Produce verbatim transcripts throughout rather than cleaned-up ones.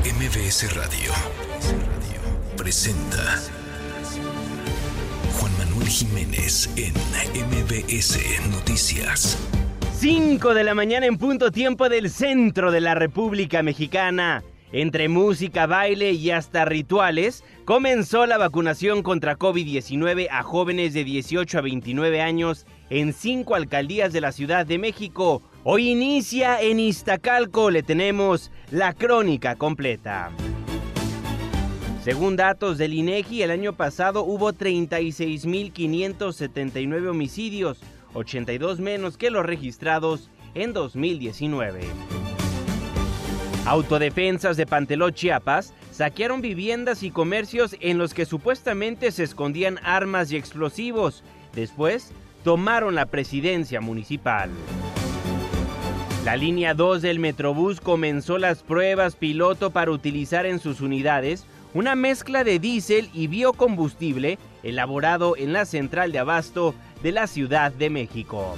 M B S Radio presenta Juan Manuel Jiménez en M B S Noticias. cinco de la mañana en punto, tiempo del centro de la República Mexicana. Entre música, baile y hasta rituales, comenzó la vacunación contra COVID diecinueve a jóvenes de dieciocho a veintinueve años en cinco alcaldías de la Ciudad de México. Hoy inicia en Iztacalco, le tenemos la crónica completa. Según datos del INEGI, el año pasado hubo treinta y seis mil quinientos setenta y nueve homicidios, ochenta y dos menos que los registrados en dos mil diecinueve. Autodefensas de Panteló, Chiapas, saquearon viviendas y comercios en los que supuestamente se escondían armas y explosivos. Después, tomaron la presidencia municipal. La línea dos del Metrobús comenzó las pruebas piloto para utilizar en sus unidades una mezcla de diésel y biocombustible elaborado en la central de abasto de la Ciudad de México.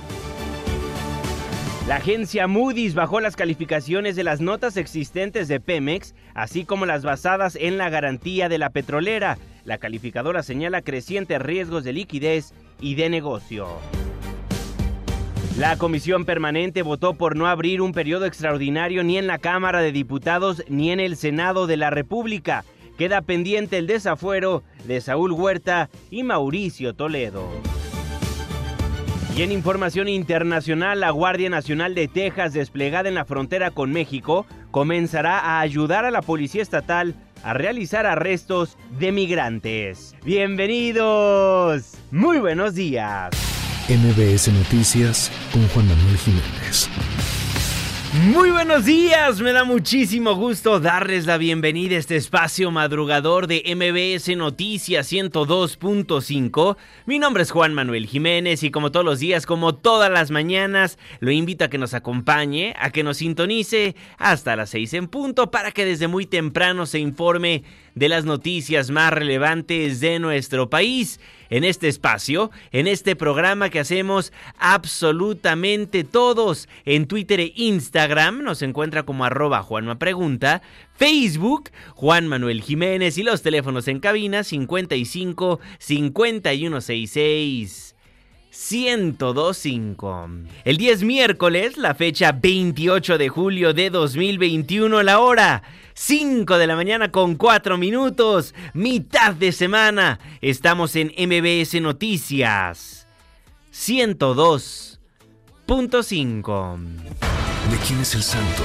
La agencia Moody's bajó las calificaciones de las notas existentes de Pemex, así como las basadas en la garantía de la petrolera. La calificadora señala crecientes riesgos de liquidez y de negocio. La Comisión Permanente votó por no abrir un periodo extraordinario ni en la Cámara de Diputados ni en el Senado de la República. Queda pendiente el desafuero de Saúl Huerta y Mauricio Toledo. Y en información internacional, la Guardia Nacional de Texas, desplegada en la frontera con México, comenzará a ayudar a la Policía Estatal a realizar arrestos de migrantes. ¡Bienvenidos! ¡Muy buenos días! M B S Noticias con Juan Manuel Jiménez. Muy buenos días, me da muchísimo gusto darles la bienvenida a este espacio madrugador de M B S Noticias ciento dos punto cinco. Mi nombre es Juan Manuel Jiménez y como todos los días, como todas las mañanas, lo invito a que nos acompañe, a que nos sintonice hasta las seis en punto para que desde muy temprano se informe de las noticias más relevantes de nuestro país. En este espacio, en este programa que hacemos absolutamente todos, en Twitter e Instagram nos encuentra como arroba Juanma Pregunta, Facebook, Juan Manuel Jiménez y los teléfonos en cabina cincuenta y cinco, cincuenta y uno sesenta y seis, ciento dos punto cinco. El día es miércoles, la fecha veintiocho de julio de dos mil veintiuno, la hora cinco de la mañana con cuatro minutos, mitad de semana. Estamos en M B S Noticias ciento dos punto cinco. ¿De quién es el santo?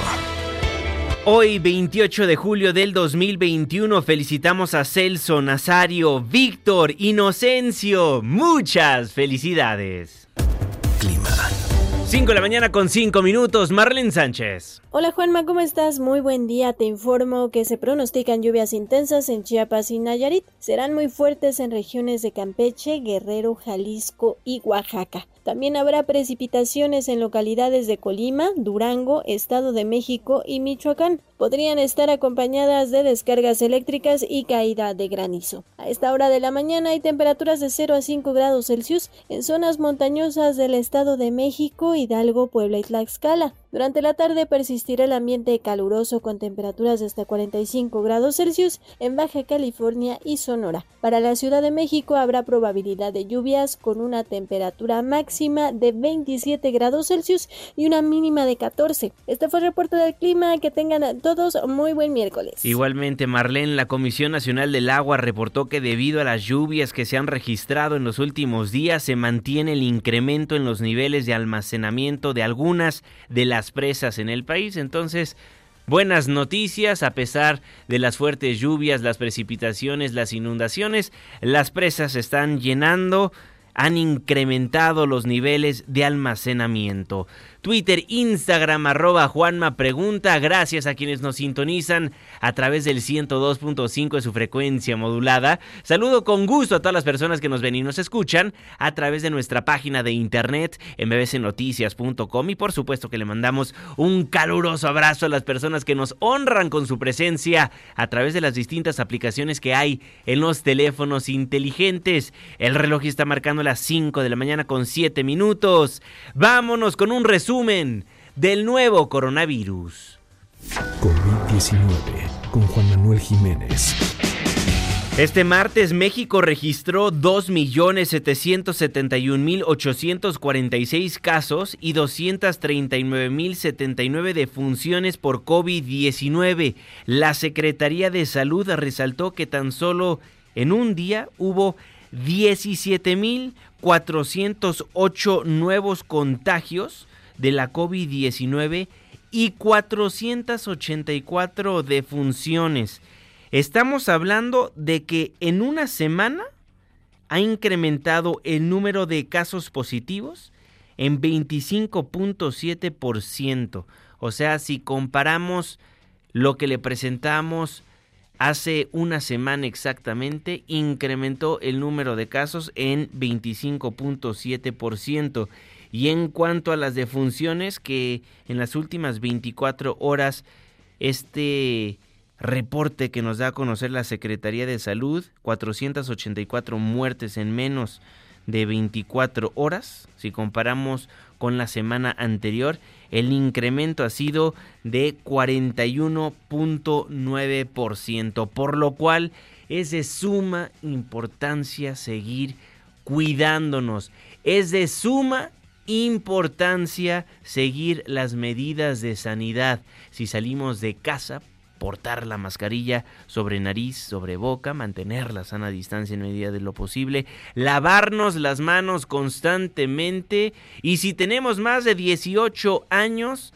Hoy, veintiocho de julio del dos mil veintiuno, felicitamos a Celso, Nazario, Víctor, Inocencio. Muchas felicidades. Clima. cinco de la mañana con cinco minutos, Marlene Sánchez. Hola Juanma, ¿cómo estás? Muy buen día, te informo que se pronostican lluvias intensas en Chiapas y Nayarit. Serán muy fuertes en regiones de Campeche, Guerrero, Jalisco y Oaxaca. También habrá precipitaciones en localidades de Colima, Durango, Estado de México y Michoacán. Podrían estar acompañadas de descargas eléctricas y caída de granizo. A esta hora de la mañana hay temperaturas de cero a cinco grados Celsius en zonas montañosas del Estado de México, Hidalgo, Puebla y Tlaxcala. Durante la tarde persistirá el ambiente caluroso con temperaturas de hasta cuarenta y cinco grados Celsius en Baja California y Sonora. Para la Ciudad de México habrá probabilidad de lluvias con una temperatura máxima de veintisiete grados Celsius y una mínima de catorce. Este fue el reporte del clima. Que tengan todos muy buen miércoles. Igualmente, Marlene, la Comisión Nacional del Agua reportó que debido a las lluvias que se han registrado en los últimos días, se mantiene el incremento en los niveles de almacenamiento de algunas de las presas en el país. Entonces, buenas noticias, a pesar de las fuertes lluvias, las precipitaciones, las inundaciones, las presas se están llenando, han incrementado los niveles de almacenamiento. Twitter, Instagram, arroba Juanma Pregunta. Gracias a quienes nos sintonizan a través del ciento dos punto cinco de su frecuencia modulada. Saludo con gusto a todas las personas que nos ven y nos escuchan a través de nuestra página de internet m b c noticias punto com y por supuesto que le mandamos un caluroso abrazo a las personas que nos honran con su presencia a través de las distintas aplicaciones que hay en los teléfonos inteligentes. El reloj está marcando las cinco de la mañana con siete minutos. Vámonos con un resumen del nuevo coronavirus. COVID diecinueve. con Juan Manuel Jiménez. Este martes México registró dos millones setecientos setenta y un mil ochocientos cuarenta y seis casos y doscientas treinta y nueve mil setenta y nueve defunciones por covid diecinueve. La Secretaría de Salud resaltó que tan solo en un día hubo diecisiete mil cuatrocientos ocho nuevos contagios de la covid diecinueve y cuatrocientas ochenta y cuatro defunciones. Estamos hablando de que en una semana ha incrementado el número de casos positivos en veinticinco punto siete por ciento. O sea, si comparamos lo que le presentamos hace una semana exactamente, incrementó el número de casos en veinticinco punto siete por ciento. Y en cuanto a las defunciones, que en las últimas veinticuatro horas, este reporte que nos da a conocer la Secretaría de Salud, cuatrocientas ochenta y cuatro muertes en menos de veinticuatro horas. Si comparamos con la semana anterior, el incremento ha sido de cuarenta y uno punto nueve por ciento, por lo cual es de suma importancia seguir cuidándonos. Es de suma importancia seguir las medidas de sanidad. Si salimos de casa, portar la mascarilla sobre nariz, sobre boca, mantener la sana distancia en medida de lo posible, lavarnos las manos constantemente y si tenemos más de dieciocho años,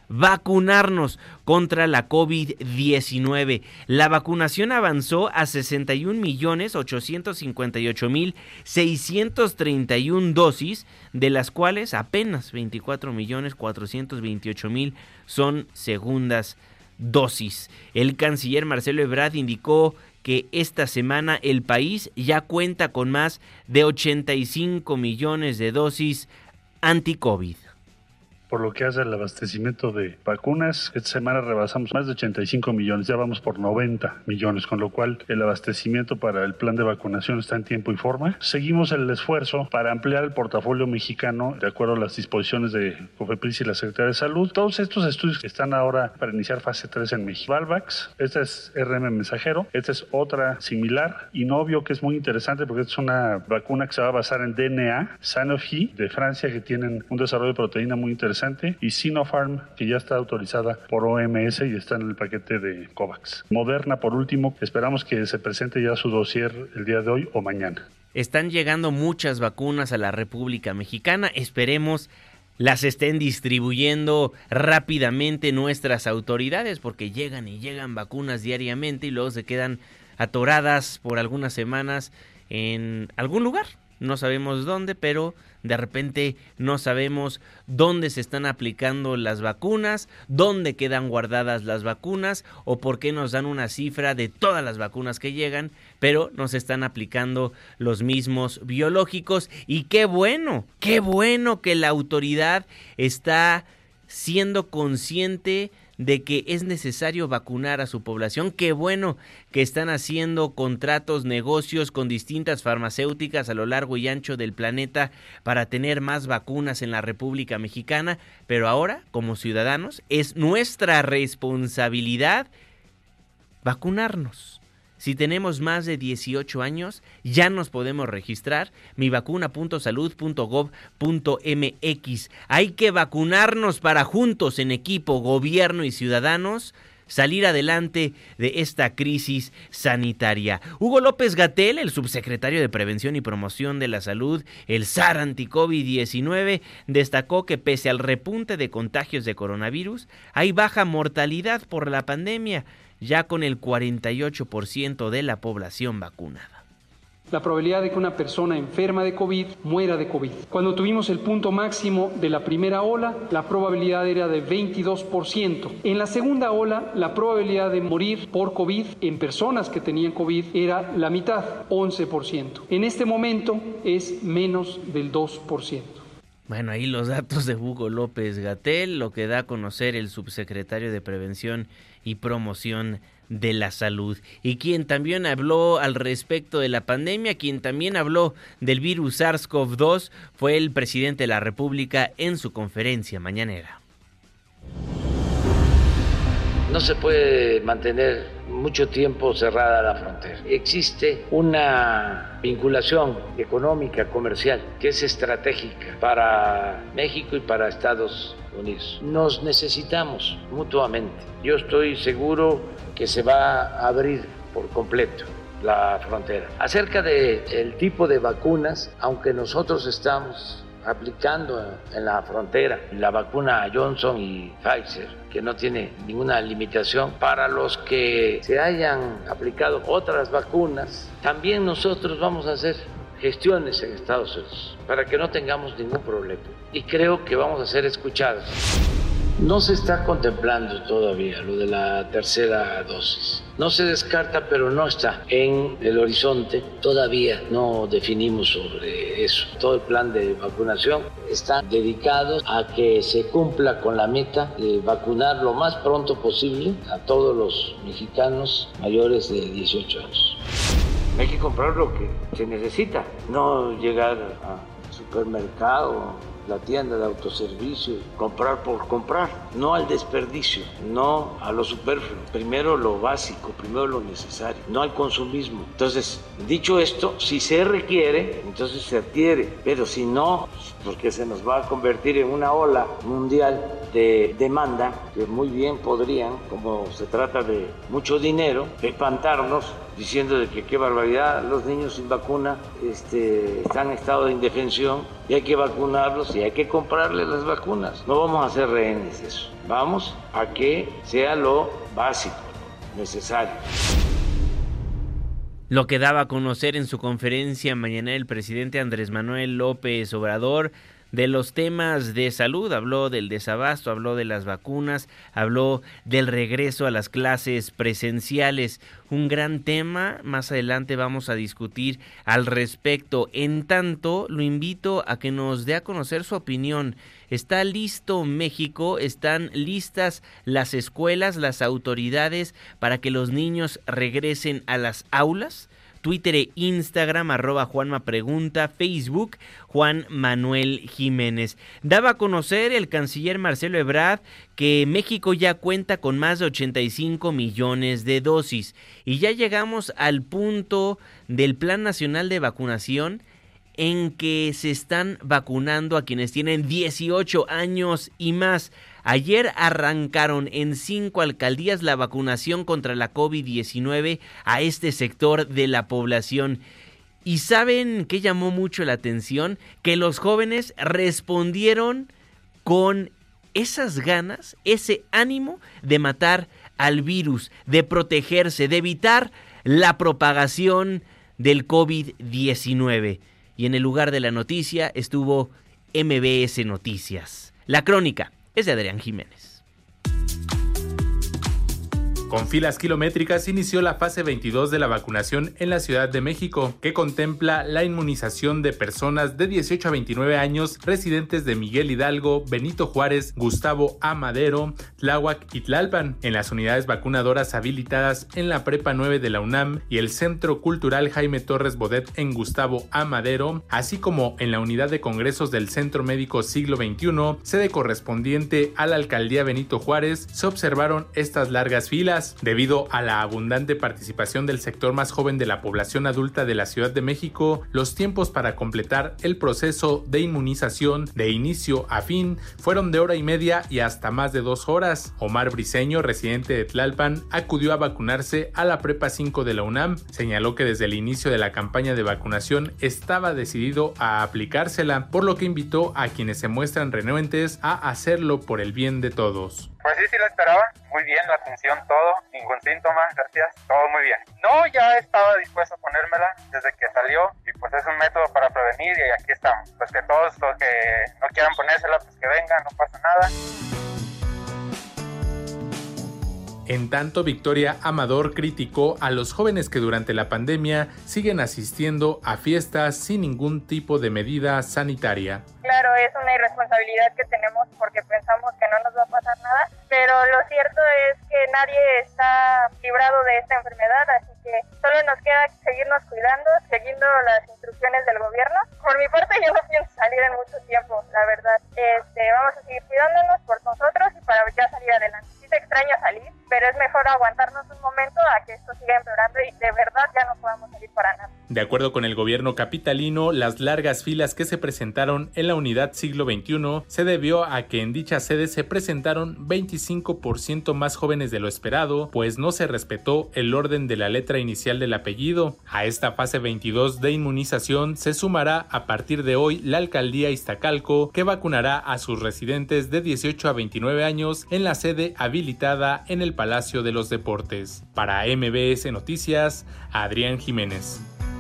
vacunarnos contra la covid diecinueve. La vacunación avanzó a sesenta y un millones ochocientos cincuenta y ocho mil seiscientos treinta y una dosis, de las cuales apenas veinticuatro millones cuatrocientos veintiocho mil son segundas dosis. El canciller Marcelo Ebrard indicó que esta semana el país ya cuenta con más de ochenta y cinco millones de dosis anti-COVID. Por lo que hace al abastecimiento de vacunas, esta semana rebasamos más de ochenta y cinco millones, ya vamos por noventa millones, con lo cual el abastecimiento para el plan de vacunación está en tiempo y forma. Seguimos el esfuerzo para ampliar el portafolio mexicano de acuerdo a las disposiciones de COFEPRIS y la Secretaría de Salud. Todos estos estudios que están ahora para iniciar fase tres en México. Valvax, esta es R M mensajero, esta es otra similar, Inovio, que es muy interesante porque es una vacuna que se va a basar en D N A, Sanofi de Francia, que tienen un desarrollo de proteína muy interesante, y Sinopharm, que ya está autorizada por O M S y está en el paquete de COVAX. Moderna, por último, esperamos que se presente ya su dossier el día de hoy o mañana. Están llegando muchas vacunas a la República Mexicana, esperemos las estén distribuyendo rápidamente nuestras autoridades, porque llegan y llegan vacunas diariamente y luego se quedan atoradas por algunas semanas en algún lugar. No sabemos dónde, pero de repente no sabemos dónde se están aplicando las vacunas, dónde quedan guardadas las vacunas o por qué nos dan una cifra de todas las vacunas que llegan, pero nos están aplicando los mismos biológicos. Y qué bueno, qué bueno que la autoridad está siendo consciente de que es necesario vacunar a su población. Qué bueno que están haciendo contratos, negocios con distintas farmacéuticas a lo largo y ancho del planeta para tener más vacunas en la República Mexicana, pero ahora, como ciudadanos, es nuestra responsabilidad vacunarnos. Si tenemos más de dieciocho años, ya nos podemos registrar, mivacuna punto salud punto gob punto m x. Hay que vacunarnos para juntos, en equipo, gobierno y ciudadanos, salir adelante de esta crisis sanitaria. Hugo López-Gatell, el subsecretario de Prevención y Promoción de la Salud, el S A R anti-covid diecinueve, destacó que pese al repunte de contagios de coronavirus, hay baja mortalidad por la pandemia, ya con el cuarenta y ocho por ciento de la población vacunada. La probabilidad de que una persona enferma de COVID muera de COVID. Cuando tuvimos el punto máximo de la primera ola, la probabilidad era de veintidós por ciento. En la segunda ola, la probabilidad de morir por COVID en personas que tenían COVID era la mitad, once por ciento. En este momento es menos del dos por ciento. Bueno, ahí los datos de Hugo López-Gatell, lo que da a conocer el subsecretario de Prevención y Promoción de la Salud. Y quien también habló al respecto de la pandemia, quien también habló del virus SARS-CoV dos, fue el presidente de la República en su conferencia mañanera. No se puede mantener mucho tiempo cerrada la frontera. Existe una vinculación económica, comercial, que es estratégica para México y para Estados Unidos. Nos necesitamos mutuamente. Yo estoy seguro que se va a abrir por completo la frontera. Acerca del tipo de vacunas, aunque nosotros estamos aplicando en la frontera la vacuna Johnson y Pfizer, que no tiene ninguna limitación, para los que se hayan aplicado otras vacunas, también nosotros vamos a hacer gestiones en Estados Unidos para que no tengamos ningún problema. Y creo que vamos a ser escuchados. No se está contemplando todavía lo de la tercera dosis. No se descarta, pero no está en el horizonte. Todavía no definimos sobre eso. Todo el plan de vacunación está dedicado a que se cumpla con la meta de vacunar lo más pronto posible a todos los mexicanos mayores de dieciocho años. Hay que comprar lo que se necesita, no llegar al supermercado, la tienda de autoservicio, comprar por comprar, no al desperdicio, no a lo superfluo, primero lo básico, primero lo necesario, no al consumismo. Entonces, dicho esto, si se requiere, entonces se adquiere, pero si no, porque se nos va a convertir en una ola mundial de demanda, que muy bien podrían, como se trata de mucho dinero, espantarnos diciendo de que qué barbaridad, los niños sin vacuna este, están en estado de indefensión y hay que vacunarlos y hay que comprarles las vacunas. No vamos a hacer rehenes de eso, vamos a que sea lo básico, necesario. Lo que daba a conocer en su conferencia mañanera el presidente Andrés Manuel López Obrador de los temas de salud, habló del desabasto, habló de las vacunas, habló del regreso a las clases presenciales, un gran tema, más adelante vamos a discutir al respecto. En tanto, lo invito a que nos dé a conocer su opinión. ¿Está listo México? ¿Están listas las escuelas, las autoridades para que los niños regresen a las aulas? Twitter e Instagram, arroba Juanma Pregunta, Facebook, Juan Manuel Jiménez. Daba a conocer el canciller Marcelo Ebrard que México ya cuenta con más de ochenta y cinco millones de dosis y ya llegamos al punto del Plan Nacional de Vacunación en que se están vacunando a quienes tienen dieciocho años y más. Ayer arrancaron en cinco alcaldías la vacunación contra la covid diecinueve a este sector de la población. ¿Y saben qué llamó mucho la atención? Que los jóvenes respondieron con esas ganas, ese ánimo de matar al virus, de protegerse, de evitar la propagación del covid diecinueve. Y en el lugar de la noticia estuvo M B S Noticias. La crónica es de Adrián Jiménez. Con filas kilométricas inició la fase veintidós de la vacunación en la Ciudad de México, que contempla la inmunización de personas de dieciocho a veintinueve años residentes de Miguel Hidalgo, Benito Juárez, Gustavo A. Madero, Tláhuac y Tlalpan, en las unidades vacunadoras habilitadas en la Prepa nueve de la UNAM y el Centro Cultural Jaime Torres Bodet en Gustavo A. Madero, así como en la unidad de congresos del Centro Médico Siglo veintiuno, sede correspondiente a la Alcaldía Benito Juárez, se observaron estas largas filas. Debido a la abundante participación del sector más joven de la población adulta de la Ciudad de México, los tiempos para completar el proceso de inmunización de inicio a fin fueron de hora y media y hasta más de dos horas. Omar Briceño, residente de Tlalpan, acudió a vacunarse a la Prepa cinco de la UNAM. Señaló que desde el inicio de la campaña de vacunación estaba decidido a aplicársela, por lo que invitó a quienes se muestran renuentes a hacerlo por el bien de todos. Pues sí, sí lo esperaba, muy bien la atención, todo, ningún síntoma, gracias, todo muy bien. No, ya estaba dispuesto a ponérmela desde que salió y pues es un método para prevenir y aquí estamos. Pues que todos los que no quieran ponérsela, pues que vengan, no pasa nada. En tanto, Victoria Amador criticó a los jóvenes que durante la pandemia siguen asistiendo a fiestas sin ningún tipo de medida sanitaria. Claro, es una irresponsabilidad que tenemos porque pensamos que no nos va a pasar nada, pero lo cierto es que nadie está librado de esta enfermedad, así que solo nos queda seguirnos cuidando, siguiendo las instrucciones del gobierno. Por mi parte, yo no pienso salir en mucho tiempo, la verdad. Este, vamos a seguir cuidándonos por nosotros y para ya salir adelante. Sí te extraña salir, pero es mejor aguantarnos un momento a que esto siga empeorando y de verdad ya no podamos salir para nada. De acuerdo con el gobierno capitalino, las largas filas que se presentaron en la unidad siglo veintiuno se debió a que en dicha sede se presentaron veinticinco por ciento más jóvenes de lo esperado, pues no se respetó el orden de la letra inicial del apellido. A esta fase veintidós de inmunización se sumará a partir de hoy la alcaldía Iztacalco, que vacunará a sus residentes de dieciocho a veintinueve años en la sede habilitada en el Palacio de los Deportes. Para M B S Noticias, Adrián Jiménez.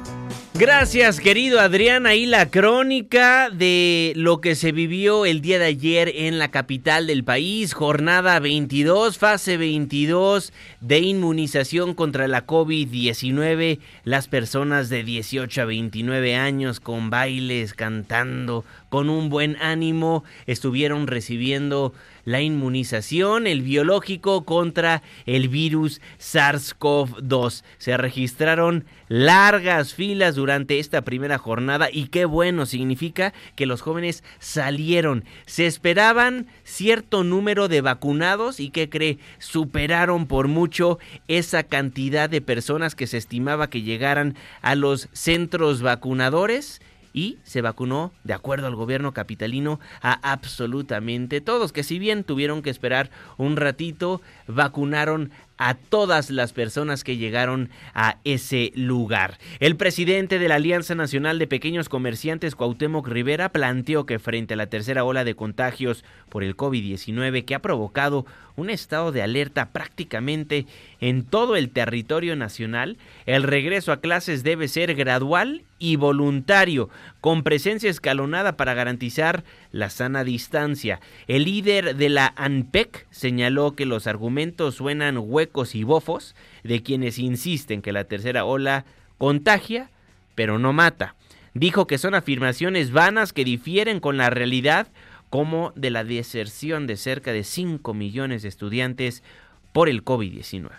Gracias, querido Adrián. Ahí la crónica de lo que se vivió el día de ayer en la capital del país. Jornada veintidós, fase veintidós de inmunización contra la COVID diecinueve. Las personas de dieciocho a veintinueve años con bailes, cantando, con un buen ánimo, estuvieron recibiendo la inmunización, el biológico contra el virus SARS-CoV dos. Se registraron largas filas durante esta primera jornada y qué bueno, significa que los jóvenes salieron. Se esperaban cierto número de vacunados y ¿qué cree? Superaron por mucho esa cantidad de personas que se estimaba que llegaran a los centros vacunadores. Y se vacunó, de acuerdo al gobierno capitalino, a absolutamente todos, que si bien tuvieron que esperar un ratito, vacunaron a todas las personas que llegaron a ese lugar. El presidente de la Alianza Nacional de Pequeños Comerciantes, Cuauhtémoc Rivera, planteó que frente a la tercera ola de contagios por el COVID diecinueve que ha provocado un estado de alerta prácticamente en todo el territorio nacional, el regreso a clases debe ser gradual y voluntario, con presencia escalonada para garantizar la sana distancia. El líder de la ANPEC señaló que los argumentos suenan huecos y bofos de quienes insisten que la tercera ola contagia, pero no mata. Dijo que son afirmaciones vanas que difieren con la realidad, como de la deserción de cerca de cinco millones de estudiantes por el COVID diecinueve.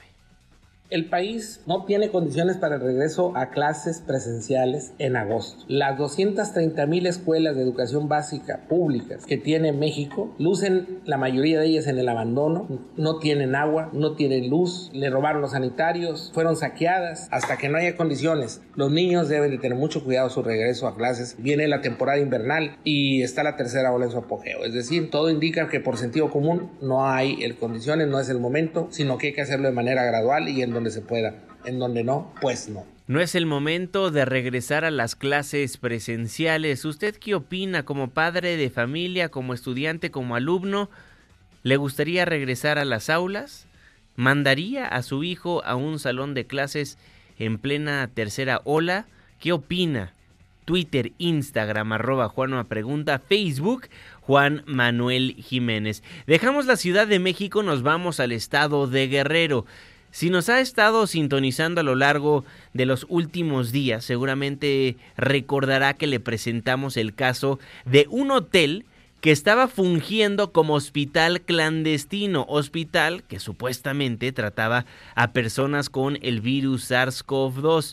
El país no tiene condiciones para el regreso a clases presenciales en agosto. Las doscientas treinta mil escuelas de educación básica públicas que tiene México lucen, la mayoría de ellas, en el abandono. No tienen agua, no tienen luz, le robaron los sanitarios, fueron saqueadas. Hasta que no haya condiciones, los niños deben de tener mucho cuidado su regreso a clases. Viene la temporada invernal y está la tercera ola en su apogeo. Es decir, todo indica que por sentido común no hay el condiciones, no es el momento, sino que hay que hacerlo de manera gradual y en donde se pueda, en donde no, pues no. No es el momento de regresar a las clases presenciales. ¿Usted qué opina como padre de familia, como estudiante, como alumno? ¿Le gustaría regresar a las aulas? ¿Mandaría a su hijo a un salón de clases en plena tercera ola? ¿Qué opina? Twitter, Instagram, arroba Juanma Pregunta, Facebook, Juan Manuel Jiménez. Dejamos la Ciudad de México, nos vamos al estado de Guerrero. Si nos ha estado sintonizando a lo largo de los últimos días, seguramente recordará que le presentamos el caso de un hotel que estaba fungiendo como hospital clandestino, hospital que supuestamente trataba a personas con el virus SARS-CoV dos.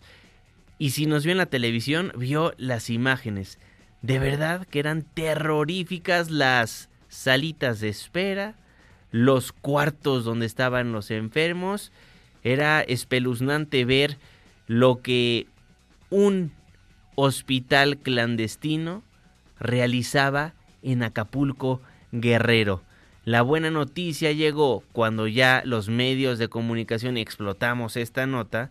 Y si nos vio en la televisión, vio las imágenes. De verdad que eran terroríficas las salitas de espera, los cuartos donde estaban los enfermos. Era espeluznante ver lo que un hospital clandestino realizaba en Acapulco, Guerrero. La buena noticia llegó cuando ya los medios de comunicación explotamos esta nota,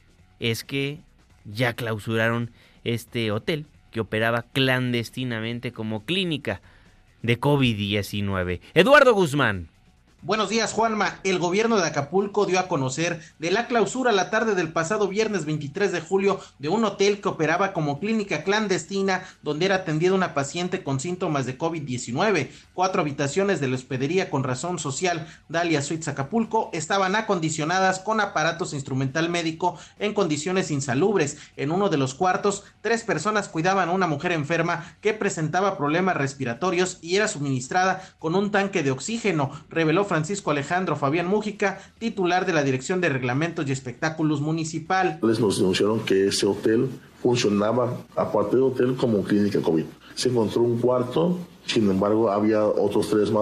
es que ya clausuraron este hotel que operaba clandestinamente como clínica de COVID diecinueve. Eduardo Guzmán. Buenos días, Juanma. El gobierno de Acapulco dio a conocer de la clausura la tarde del pasado viernes veintitrés de julio de un hotel que operaba como clínica clandestina donde era atendida una paciente con síntomas de COVID diecinueve. Cuatro habitaciones de la hospedería con razón social Dalia Suites Acapulco estaban acondicionadas con aparatos instrumental médico en condiciones insalubres. En uno de los cuartos, tres personas cuidaban a una mujer enferma que presentaba problemas respiratorios y era suministrada con un tanque de oxígeno, reveló Francisco Alejandro Fabián Mújica, titular de la Dirección de Reglamentos y Espectáculos Municipal. Les nos denunciaron que ese hotel funcionaba, aparte del hotel, como clínica COVID. Se encontró un cuarto, sin embargo, había otros tres más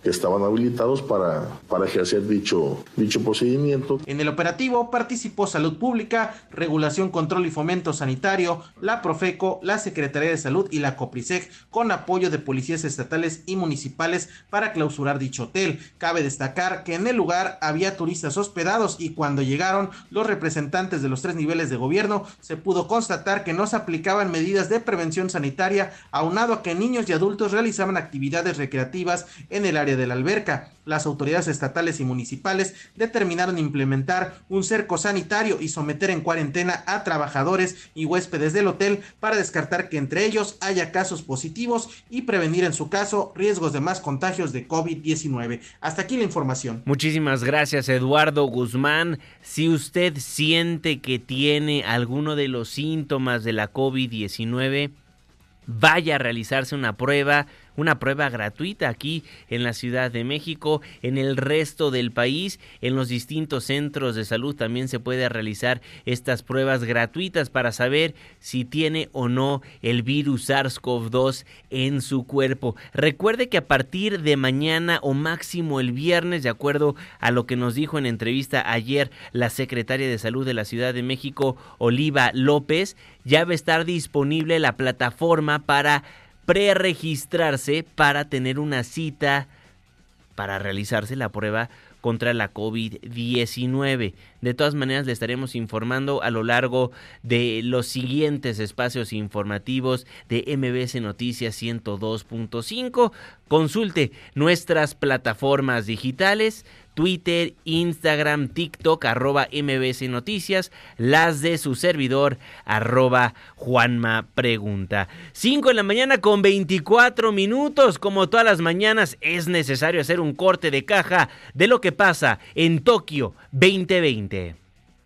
que estaban habilitados para, para ejercer dicho, dicho procedimiento. En el operativo participó Salud Pública, Regulación, Control y Fomento Sanitario, la Profeco, la Secretaría de Salud y la COPRISEC, con apoyo de policías estatales y municipales para clausurar dicho hotel. Cabe destacar que en el lugar había turistas hospedados y cuando llegaron los representantes de los tres niveles de gobierno se pudo constatar que no se aplicaban medidas de prevención sanitaria, aunado a que niños y adultos realizaban actividades recreativas en el área de la alberca. Las autoridades estatales y municipales determinaron implementar un cerco sanitario y someter en cuarentena a trabajadores y huéspedes del hotel para descartar que entre ellos haya casos positivos y prevenir en su caso riesgos de más contagios de covid diecinueve. Hasta aquí la información. Muchísimas gracias, Eduardo Guzmán. Si usted siente que tiene alguno de los síntomas de la covid diecinueve, vaya a realizarse una prueba, una prueba gratuita aquí en la Ciudad de México, en el resto del país, en los distintos centros de salud también se puede realizar estas pruebas gratuitas para saber si tiene o no el virus SARS-CoV dos en su cuerpo. Recuerde que a partir de mañana o máximo el viernes, de acuerdo a lo que nos dijo en entrevista ayer la secretaria de Salud de la Ciudad de México, Oliva López, ya va a estar disponible la plataforma para preregistrarse para tener una cita para realizarse la prueba contra la covid diecinueve. De todas maneras, le estaremos informando a lo largo de los siguientes espacios informativos de M B S Noticias ciento dos punto cinco. Consulte nuestras plataformas digitales, Twitter, Instagram, TikTok, arroba M B S Noticias, las de su servidor, arroba Juanma Pregunta. cinco de la mañana con veinticuatro minutos. Como todas las mañanas, es necesario hacer un corte de caja de lo que pasa en Tokio veinte veinte.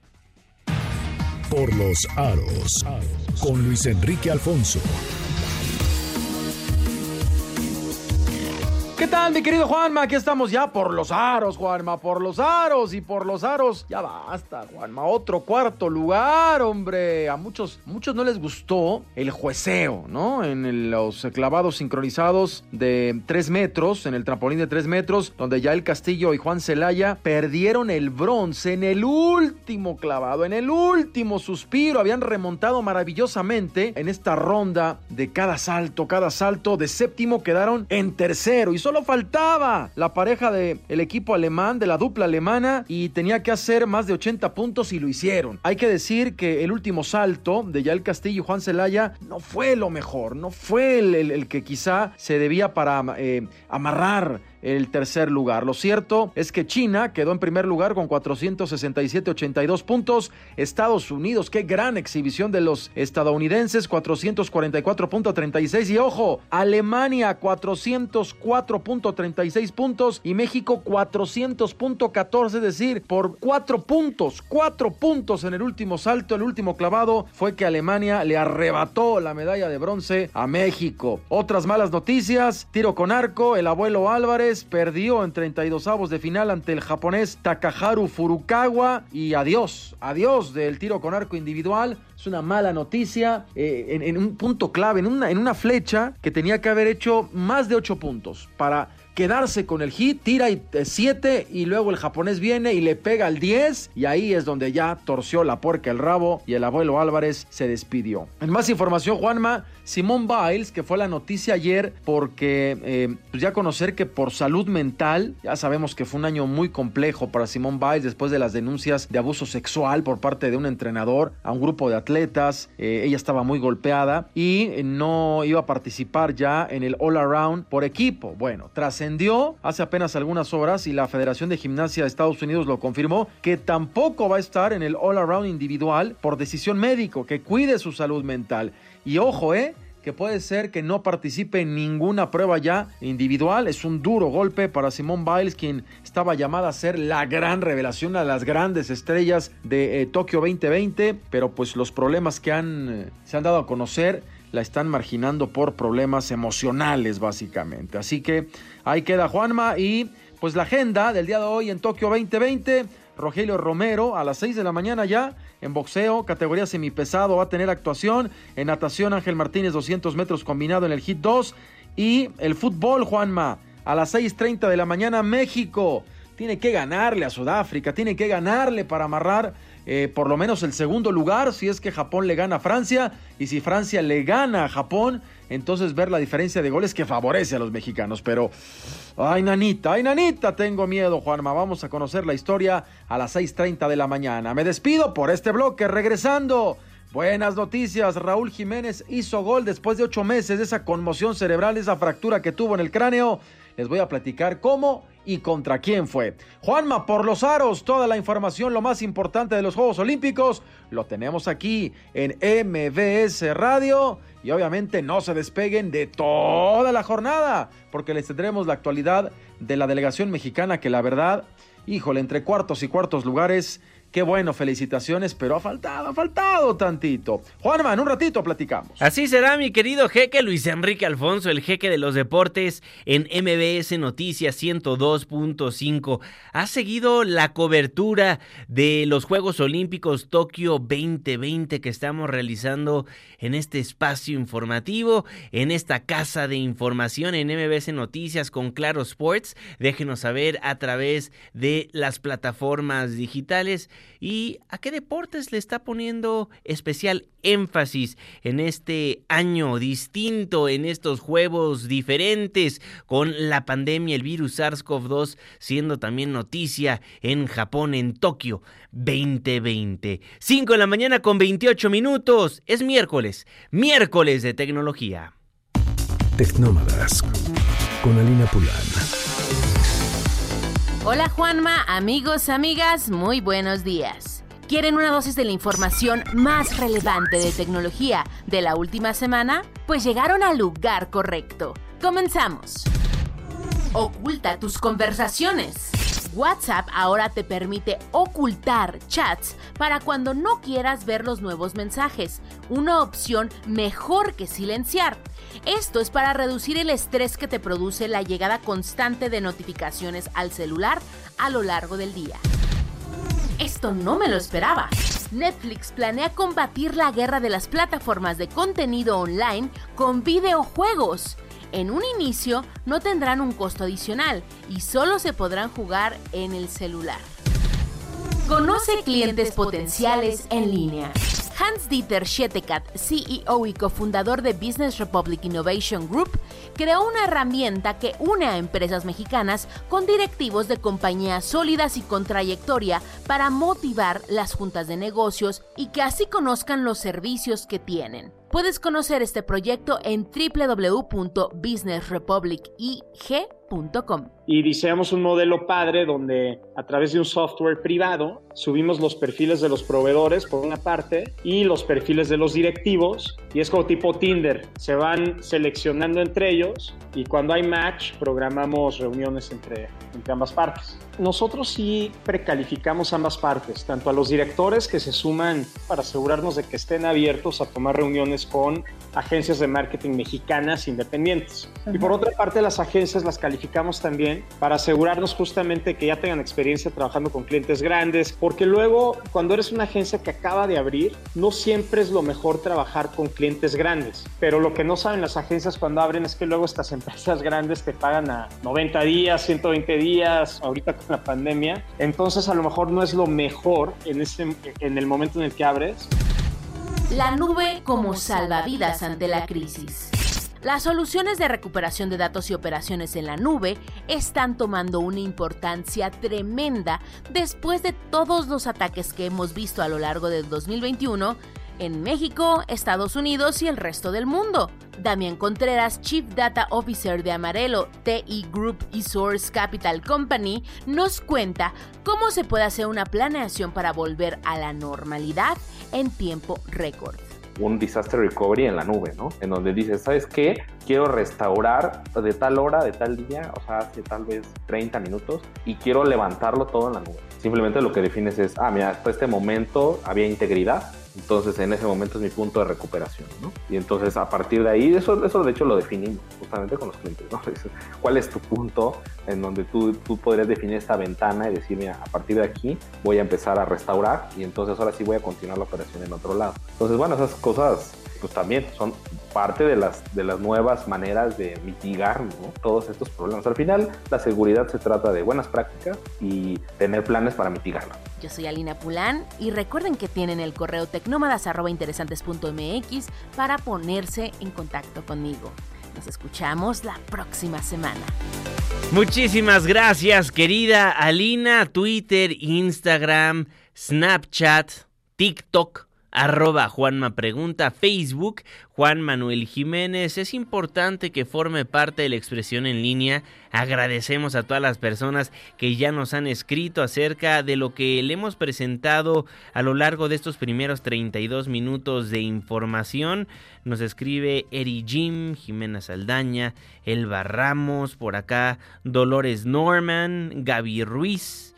Por los aros, con Luis Enrique Alfonso. ¿Qué tal, mi querido Juanma? Aquí estamos ya por los aros, Juanma, por los aros y por los aros. Ya basta, Juanma, otro cuarto lugar, hombre. A muchos, muchos no les gustó el jueceo, ¿no? En el, los clavados sincronizados de tres metros, en el trampolín de tres metros, donde Yael Castillo y Juan Celaya perdieron el bronce en el último clavado, en el último suspiro. Habían remontado maravillosamente en esta ronda de cada salto, cada salto. De séptimo quedaron en tercero y solo faltaba la pareja del equipo alemán, de la dupla alemana, y tenía que hacer más de ochenta puntos y lo hicieron. Hay que decir que el último salto de Yael Castillo y Juan Celaya no fue lo mejor, no fue el, el, el que quizá se debía para eh, amarrar el tercer lugar. Lo cierto es que China quedó en primer lugar con cuatrocientos sesenta y siete punto ochenta y dos puntos. Estados Unidos, qué gran exhibición de los estadounidenses, cuatrocientos cuarenta y cuatro punto treinta y seis. Y ojo, Alemania cuatrocientos cuatro punto treinta y seis puntos y México cuatrocientos punto catorce, es decir, por cuatro puntos, cuatro puntos en el último salto, el último clavado, fue que Alemania le arrebató la medalla de bronce a México. Otras malas noticias: tiro con arco, el abuelo Álvarez perdió en treinta y dos avos de final ante el japonés Takaharu Furukawa y adiós, adiós del tiro con arco individual. Es una mala noticia eh, en, en un punto clave, en una, en una flecha que tenía que haber hecho más de ocho puntos para quedarse con el hit. Tira siete y luego el japonés viene y le pega al diez y ahí es donde ya torció la puerca el rabo y el abuelo Álvarez se despidió. En más información, Juanma, Simone Biles, que fue la noticia ayer porque eh, pues ya conocer que por salud mental, ya sabemos que fue un año muy complejo para Simone Biles después de las denuncias de abuso sexual por parte de un entrenador a un grupo de atletas. Eh, ella estaba muy golpeada y no iba a participar ya en el All Around por equipo. Bueno, trascendió hace apenas algunas horas y la Federación de Gimnasia de Estados Unidos lo confirmó, que tampoco va a estar en el All Around individual por decisión médico, que cuide su salud mental. Y ojo, eh, que puede ser que no participe en ninguna prueba ya individual. Es un duro golpe para Simone Biles, quien estaba llamada a ser la gran revelación, a las grandes estrellas de eh, Tokio veinte veinte, pero pues los problemas que han, eh, se han dado a conocer la están marginando por problemas emocionales básicamente. Así que ahí queda, Juanma, y pues la agenda del día de hoy en Tokio veinte veinte: Rogelio Romero a las seis de la mañana ya. En boxeo, categoría semipesado, va a tener actuación. En natación, Ángel Martínez, doscientos metros combinado en el hit dos. Y el fútbol, Juanma, a las seis treinta de la mañana. México tiene que ganarle a Sudáfrica, tiene que ganarle para amarrar eh, por lo menos el segundo lugar, si es que Japón le gana a Francia, y si Francia le gana a Japón, entonces ver la diferencia de goles que favorece a los mexicanos. Pero, ay nanita, ay nanita, tengo miedo, Juanma. Vamos a conocer la historia a las seis treinta de la mañana. Me despido por este bloque, regresando. Buenas noticias, Raúl Jiménez hizo gol después de ocho meses de esa conmoción cerebral, esa fractura que tuvo en el cráneo. Les voy a platicar cómo y contra quién fue. Juanma, por los aros, toda la información, lo más importante de los Juegos Olímpicos, lo tenemos aquí en M V S Radio. Y obviamente no se despeguen de toda la jornada, porque les tendremos la actualidad de la delegación mexicana, que la verdad, híjole, entre cuartos y cuartos lugares, qué bueno, felicitaciones, pero ha faltado, ha faltado tantito. Juanma, en un ratito platicamos. Así será, mi querido jeque Luis Enrique Alfonso, el jeque de los deportes en M V S Noticias ciento dos punto cinco. Ha seguido la cobertura de los Juegos Olímpicos Tokio veinte veinte que estamos realizando en este espacio informativo, en esta casa de información en M V S Noticias con Claro Sports. Déjenos saber a través de las plataformas digitales. ¿Y a qué deportes le está poniendo especial énfasis en este año distinto, en estos juegos diferentes, con la pandemia, el virus SARS-CoV dos siendo también noticia en Japón, en Tokio veinte veinte? cinco de la mañana con veintiocho minutos, es miércoles, miércoles de tecnología. Tecnómadas con Alina Pulán. Hola Juanma, amigos, amigas, muy buenos días. ¿Quieren una dosis de la información más relevante de tecnología de la última semana? Pues llegaron al lugar correcto. Comenzamos. Oculta tus conversaciones. WhatsApp ahora te permite ocultar chats para cuando no quieras ver los nuevos mensajes, una opción mejor que silenciar. Esto es para reducir el estrés que te produce la llegada constante de notificaciones al celular a lo largo del día. Esto no me lo esperaba. Netflix planea combatir la guerra de las plataformas de contenido online con videojuegos. En un inicio no tendrán un costo adicional y solo se podrán jugar en el celular. Conoce clientes potenciales en línea. Hans-Dieter Schietekat, C E O y cofundador de Business Republic Innovation Group, creó una herramienta que une a empresas mexicanas con directivos de compañías sólidas y con trayectoria para motivar las juntas de negocios y que así conozcan los servicios que tienen. Puedes conocer este proyecto en doble u doble u doble u punto business republic i g punto com. Y diseñamos un modelo padre donde a través de un software privado subimos los perfiles de los proveedores por una parte y los perfiles de los directivos, y es como tipo Tinder, se van seleccionando entre ellos y cuando hay match programamos reuniones entre, entre ambas partes. Nosotros sí precalificamos ambas partes, tanto a los directores que se suman para asegurarnos de que estén abiertos a tomar reuniones con agencias de marketing mexicanas independientes. Uh-huh. Y por otra parte, las agencias las calificamos también para asegurarnos justamente que ya tengan experiencia trabajando con clientes grandes, porque luego cuando eres una agencia que acaba de abrir, no siempre es lo mejor trabajar con clientes grandes, pero lo que no saben las agencias cuando abren es que luego estas empresas grandes te pagan a noventa días, ciento veinte días, ahorita con la pandemia, entonces a lo mejor no es lo mejor en, ese, en el momento en el que abres. La nube como salvavidas ante la crisis. Las soluciones de recuperación de datos y operaciones en la nube están tomando una importancia tremenda después de todos los ataques que hemos visto a lo largo del dos mil veintiuno en México, Estados Unidos y el resto del mundo. Damián Contreras, Chief Data Officer de Amarelo T I Group y Source Capital Company, nos cuenta cómo se puede hacer una planeación para volver a la normalidad en tiempo récord. Un disaster recovery en la nube, ¿no? En donde dices, ¿sabes qué? Quiero restaurar de tal hora, de tal día, o sea, hace tal vez treinta minutos, y quiero levantarlo todo en la nube. Simplemente lo que defines es, ah, mira, hasta este momento había integridad, entonces en ese momento es mi punto de recuperación, ¿no? Y entonces a partir de ahí, eso, eso de hecho lo definimos justamente con los clientes, ¿no? ¿Cuál es tu punto en donde tú, tú podrías definir esta ventana y decir, mira, a partir de aquí voy a empezar a restaurar y entonces ahora sí voy a continuar la operación en otro lado? Entonces, bueno, esas cosas pues también son parte de las, de las nuevas maneras de mitigar, ¿no?, todos estos problemas. Al final, la seguridad se trata de buenas prácticas y tener planes para mitigarlo. Yo soy Alina Pulán y recuerden que tienen el correo tecnómadas arroba interesantes punto m x para ponerse en contacto conmigo. Nos escuchamos la próxima semana. Muchísimas gracias, querida Alina. Twitter, Instagram, Snapchat, TikTok, arroba Juanma Pregunta, Facebook, Juan Manuel Jiménez. Es importante que forme parte de la expresión en línea. Agradecemos a todas las personas que ya nos han escrito acerca de lo que le hemos presentado a lo largo de estos primeros treinta y dos minutos de información. Nos escribe Eri Jim, Jimena Saldaña, Elba Ramos, por acá Dolores Norman, Gaby Ruiz,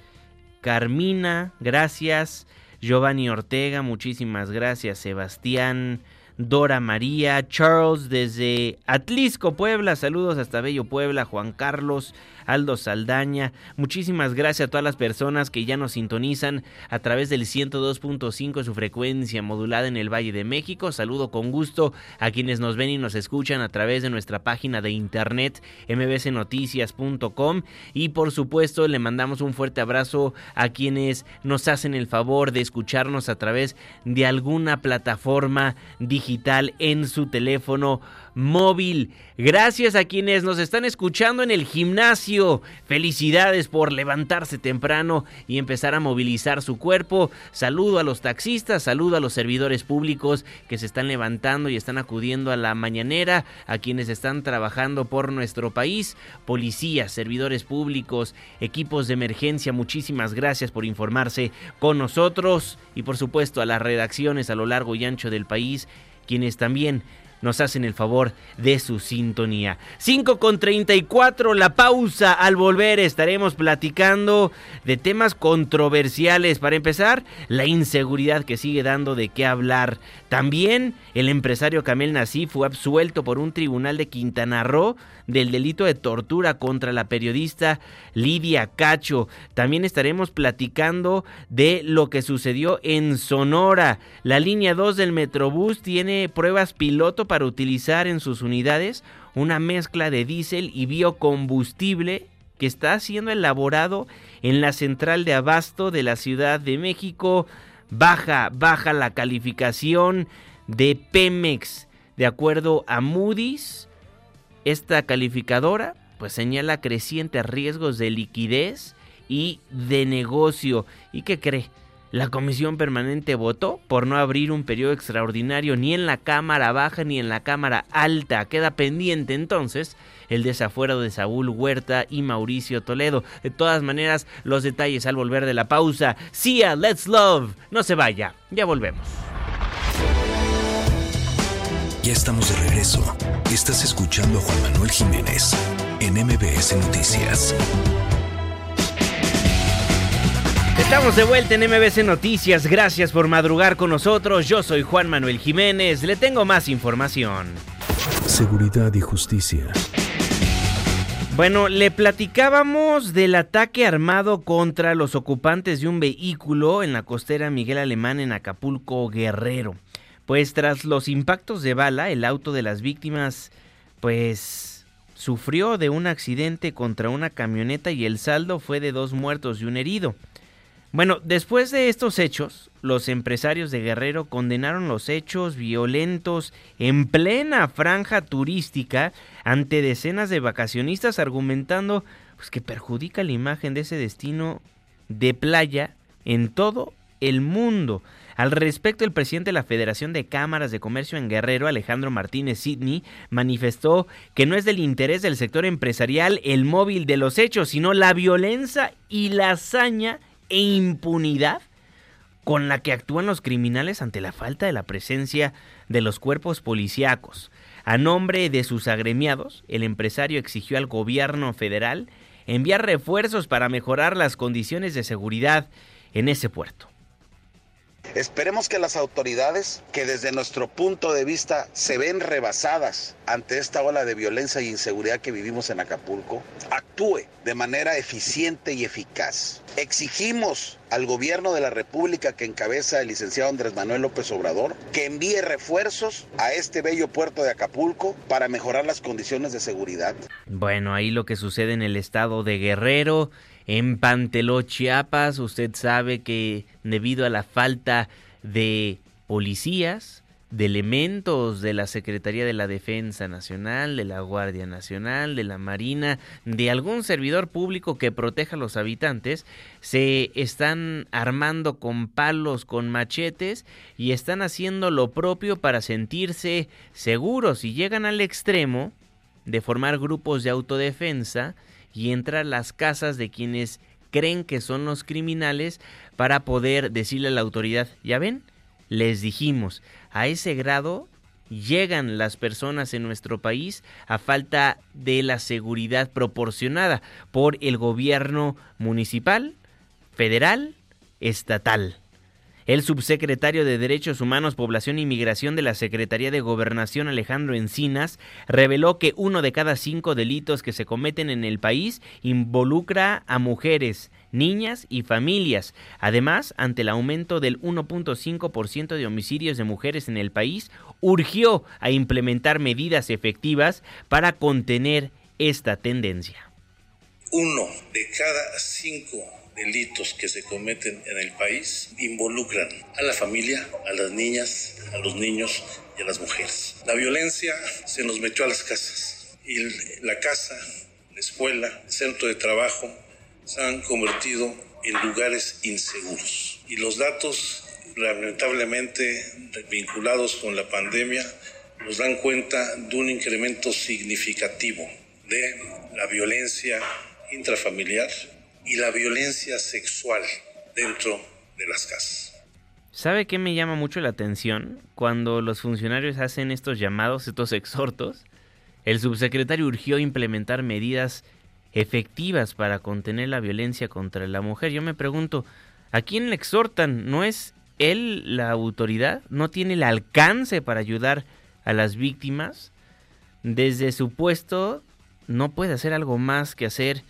Carmina, gracias. Giovanni Ortega, muchísimas gracias. Sebastián, Dora María, Charles desde Atlisco, Puebla, saludos hasta Bello Puebla, Juan Carlos, Aldo Saldaña, muchísimas gracias a todas las personas que ya nos sintonizan a través del ciento dos punto cinco, su frecuencia modulada en el Valle de México. Saludo con gusto a quienes nos ven y nos escuchan a través de nuestra página de internet m b c noticias punto com, y por supuesto le mandamos un fuerte abrazo a quienes nos hacen el favor de escucharnos a través de alguna plataforma digital en su teléfono móvil. Gracias a quienes nos están escuchando en el gimnasio. Felicidades por levantarse temprano y empezar a movilizar su cuerpo. Saludo a los taxistas, saludo a los servidores públicos que se están levantando y están acudiendo a la mañanera, a quienes están trabajando por nuestro país, policías, servidores públicos, equipos de emergencia. Muchísimas gracias por informarse con nosotros, y por supuesto a las redacciones a lo largo y ancho del país, quienes también nos hacen el favor de su sintonía. cinco con treinta y cuatro, la pausa. Al volver estaremos platicando de temas controversiales. Para empezar, la inseguridad que sigue dando de qué hablar. También el empresario Kamel Nasif fue absuelto por un tribunal de Quintana Roo del delito de tortura contra la periodista Lidia Cacho. También estaremos platicando de lo que sucedió en Sonora. La línea dos del Metrobús tiene pruebas piloto para utilizar en sus unidades una mezcla de diésel y biocombustible que está siendo elaborado en la central de abasto de la Ciudad de México. Baja, baja la calificación de Pemex. De acuerdo a Moody's, esta calificadora pues señala crecientes riesgos de liquidez y de negocio. ¿Y qué cree? La Comisión Permanente votó por no abrir un periodo extraordinario ni en la Cámara Baja ni en la Cámara Alta. Queda pendiente entonces el desafuero de Saúl Huerta y Mauricio Toledo. De todas maneras, los detalles al volver de la pausa. Sia, let's love. No se vaya, ya volvemos. Ya estamos de regreso. Estás escuchando a Juan Manuel Jiménez en M B S Noticias. Estamos de vuelta en M B C Noticias. Gracias por madrugar con nosotros. Yo soy Juan Manuel Jiménez. Le tengo más información. Seguridad y justicia. Bueno, le platicábamos del ataque armado contra los ocupantes de un vehículo en la costera Miguel Alemán en Acapulco, Guerrero. Pues tras los impactos de bala, el auto de las víctimas pues sufrió de un accidente contra una camioneta y el saldo fue de dos muertos y un herido. Bueno, después de estos hechos, los empresarios de Guerrero condenaron los hechos violentos en plena franja turística ante decenas de vacacionistas, argumentando pues, que perjudica la imagen de ese destino de playa en todo el mundo. Al respecto, el presidente de la Federación de Cámaras de Comercio en Guerrero, Alejandro Martínez Sidney, manifestó que no es del interés del sector empresarial el móvil de los hechos, sino la violencia y la hazaña e impunidad con la que actúan los criminales ante la falta de la presencia de los cuerpos policíacos. A nombre de sus agremiados, el empresario exigió al gobierno federal enviar refuerzos para mejorar las condiciones de seguridad en ese puerto. Esperemos que las autoridades, que desde nuestro punto de vista se ven rebasadas ante esta ola de violencia e inseguridad que vivimos en Acapulco, actúe de manera eficiente y eficaz. Exigimos al gobierno de la República que encabeza el licenciado Andrés Manuel López Obrador que envíe refuerzos a este bello puerto de Acapulco para mejorar las condiciones de seguridad. Bueno, ahí lo que sucede en el estado de Guerrero, en Panteló, Chiapas, usted sabe que debido a la falta de policías, de elementos de la Secretaría de la Defensa Nacional, de la Guardia Nacional, de la Marina, de algún servidor público que proteja a los habitantes, se están armando con palos, con machetes y están haciendo lo propio para sentirse seguros y llegan al extremo de formar grupos de autodefensa y entrar a las casas de quienes creen que son los criminales para poder decirle a la autoridad, ¿ya ven? Les dijimos. A ese grado llegan las personas en nuestro país a falta de la seguridad proporcionada por el gobierno municipal, federal, estatal. El subsecretario de Derechos Humanos, Población y Migración de la Secretaría de Gobernación, Alejandro Encinas, reveló que uno de cada cinco delitos que se cometen en el país involucra a mujeres, niñas y familias. Además, ante el aumento del uno punto cinco por ciento de homicidios de mujeres en el país, urgió a implementar medidas efectivas para contener esta tendencia. Uno de cada cinco delitos que se cometen en el país involucran a la familia, a las niñas, a los niños y a las mujeres. La violencia se nos metió a las casas y la casa, la escuela, el centro de trabajo se han convertido en lugares inseguros. Y los datos, lamentablemente vinculados con la pandemia, nos dan cuenta de un incremento significativo de la violencia intrafamiliar y la violencia sexual dentro de las casas. ¿Sabe qué me llama mucho la atención? Cuando los funcionarios hacen estos llamados, estos exhortos, el subsecretario urgió implementar medidas efectivas para contener la violencia contra la mujer. Yo me pregunto, ¿a quién le exhortan? ¿No es él la autoridad? ¿No tiene el alcance para ayudar a las víctimas? Desde su puesto, ¿no puede hacer algo más que hacer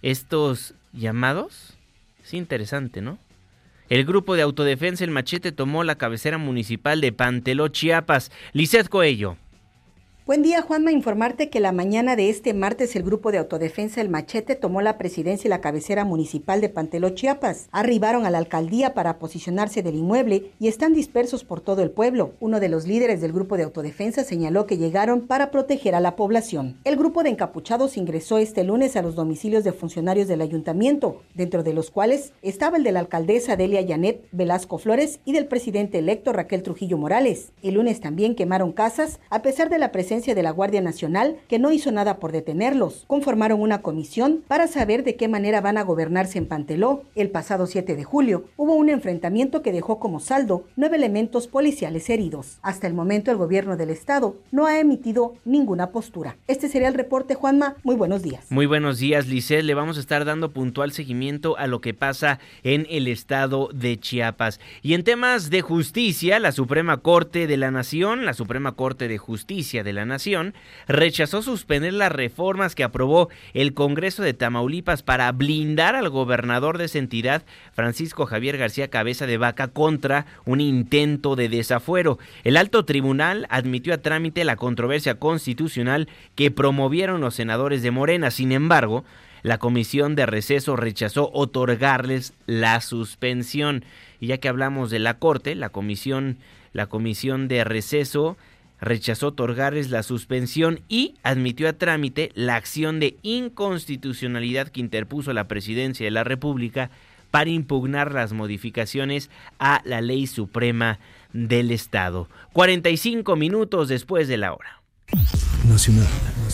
estos llamados? Es interesante, ¿no? El grupo de autodefensa El Machete tomó la cabecera municipal de Panteló, Chiapas. Lizeth Coello. Buen día, Juanma. Informarte que la mañana de este martes el grupo de autodefensa El Machete tomó la presidencia y la cabecera municipal de Panteló, Chiapas. Arribaron a la alcaldía para posicionarse del inmueble y están dispersos por todo el pueblo. Uno de los líderes del grupo de autodefensa señaló que llegaron para proteger a la población. El grupo de encapuchados ingresó este lunes a los domicilios de funcionarios del ayuntamiento, dentro de los cuales estaba el de la alcaldesa Delia Janet Velasco Flores y del presidente electo Raquel Trujillo Morales. El lunes también quemaron casas, a pesar de la presencia de la Guardia Nacional, que no hizo nada por detenerlos. Conformaron una comisión para saber de qué manera van a gobernarse en Panteló. El pasado siete de julio hubo un enfrentamiento que dejó como saldo nueve elementos policiales heridos. Hasta el momento el gobierno del estado no ha emitido ninguna postura. Este sería el reporte, Juanma. Muy buenos días. Muy buenos días, Lizeth. Le vamos a estar dando puntual seguimiento a lo que pasa en el estado de Chiapas. Y en temas de justicia, la Suprema Corte de la Nación, la Suprema Corte de Justicia de la Nación, rechazó suspender las reformas que aprobó el Congreso de Tamaulipas para blindar al gobernador de esa entidad, Francisco Javier García Cabeza de Vaca, contra un intento de desafuero. El alto tribunal admitió a trámite la controversia constitucional que promovieron los senadores de Morena. Sin embargo, la Comisión de Receso rechazó otorgarles la suspensión. Y ya que hablamos de la Corte, la Comisión, la Comisión de Receso rechazó otorgarles la suspensión y admitió a trámite la acción de inconstitucionalidad que interpuso la Presidencia de la República para impugnar las modificaciones a la Ley Suprema del Estado. cuarenta y cinco minutos después de la hora. Nacional.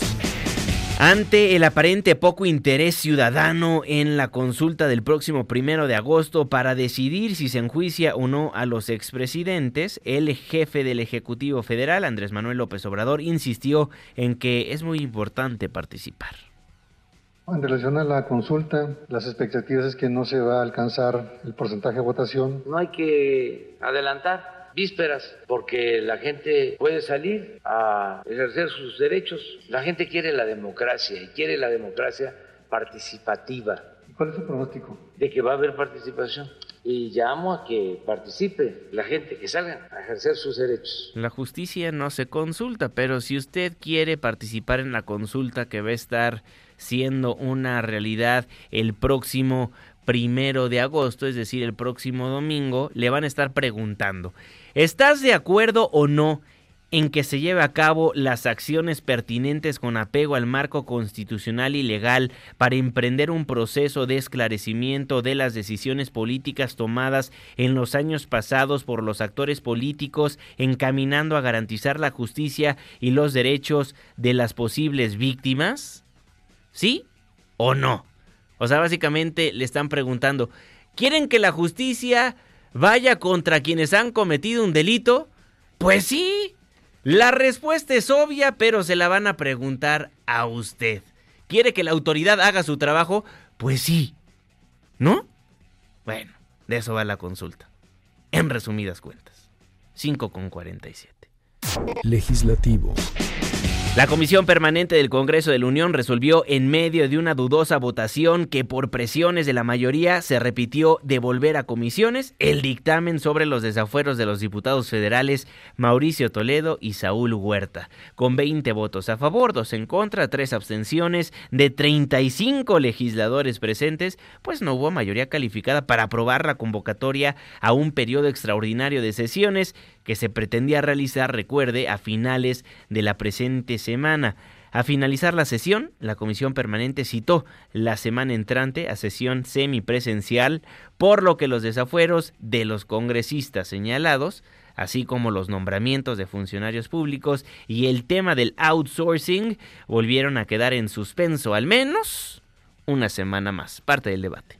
Ante el aparente poco interés ciudadano en la consulta del próximo primero de agosto para decidir si se enjuicia o no a los expresidentes, el jefe del Ejecutivo Federal, Andrés Manuel López Obrador, insistió en que es muy importante participar. En relación a la consulta, las expectativas es que no se va a alcanzar el porcentaje de votación. No hay que adelantar vísperas, porque la gente puede salir a ejercer sus derechos. La gente quiere la democracia y quiere la democracia participativa. ¿Cuál es su pronóstico? De que va a haber participación. Y llamo a que participe la gente, que salgan a ejercer sus derechos. La justicia no se consulta, pero si usted quiere participar en la consulta que va a estar siendo una realidad el próximo primero de agosto, es decir, el próximo domingo, le van a estar preguntando, ¿estás de acuerdo o no en que se lleve a cabo las acciones pertinentes con apego al marco constitucional y legal para emprender un proceso de esclarecimiento de las decisiones políticas tomadas en los años pasados por los actores políticos, encaminando a garantizar la justicia y los derechos de las posibles víctimas? ¿Sí o no? O sea, básicamente le están preguntando, ¿quieren que la justicia vaya contra quienes han cometido un delito? Pues sí. La respuesta es obvia, pero se la van a preguntar a usted. ¿Quiere que la autoridad haga su trabajo? Pues sí. ¿No? Bueno, de eso va la consulta. En resumidas cuentas. cinco con cuarenta y siete. Legislativo. La Comisión Permanente del Congreso de la Unión resolvió en medio de una dudosa votación que por presiones de la mayoría se repitió devolver a comisiones el dictamen sobre los desafueros de los diputados federales Mauricio Toledo y Saúl Huerta. Con veinte votos a favor, dos en contra, tres abstenciones de treinta y cinco legisladores presentes, pues no hubo mayoría calificada para aprobar la convocatoria a un periodo extraordinario de sesiones que se pretendía realizar, recuerde, a finales de la presente semana. A finalizar la sesión, la Comisión Permanente citó la semana entrante a sesión semipresencial, por lo que los desafueros de los congresistas señalados, así como los nombramientos de funcionarios públicos y el tema del outsourcing, volvieron a quedar en suspenso al menos una semana más. Parte del debate.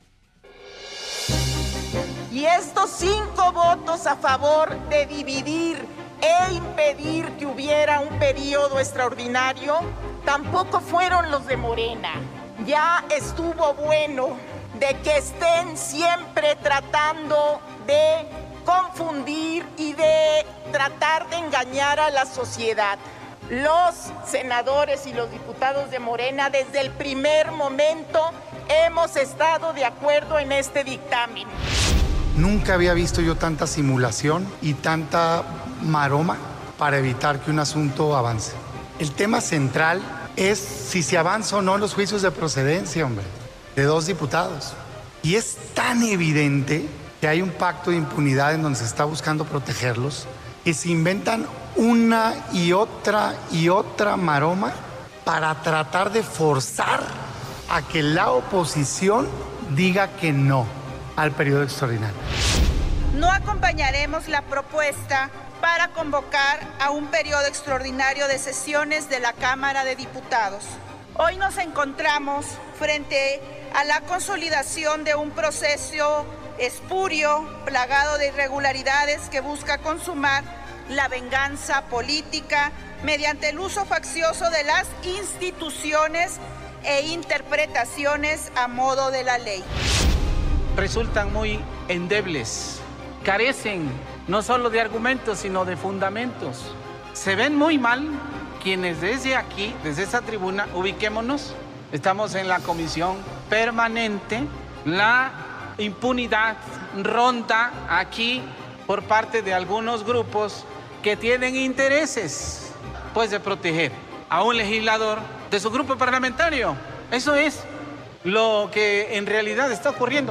Y estos cinco votos a favor de dividir e impedir que hubiera un periodo extraordinario tampoco fueron los de Morena. Ya estuvo bueno de que estén siempre tratando de confundir y de tratar de engañar a la sociedad. Los senadores y los diputados de Morena desde el primer momento hemos estado de acuerdo en este dictamen. Nunca había visto yo tanta simulación y tanta maroma para evitar que un asunto avance. El tema central es si se avanza o no en los juicios de procedencia, hombre, de dos diputados. Y es tan evidente que hay un pacto de impunidad en donde se está buscando protegerlos, que se inventan una y otra y otra maroma para tratar de forzar a que la oposición diga que no al periodo extraordinario. No acompañaremos la propuesta para convocar a un periodo extraordinario de sesiones de la Cámara de Diputados. Hoy nos encontramos frente a la consolidación de un proceso espurio, plagado de irregularidades que busca consumar la venganza política mediante el uso faccioso de las instituciones e interpretaciones a modo de la ley. Resultan muy endebles, carecen no solo de argumentos, sino de fundamentos. Se ven muy mal quienes desde aquí, desde esta tribuna, ubiquémonos, estamos en la comisión permanente, la impunidad ronda aquí por parte de algunos grupos que tienen intereses, pues, de proteger a un legislador de su grupo parlamentario. Eso es lo que en realidad está ocurriendo.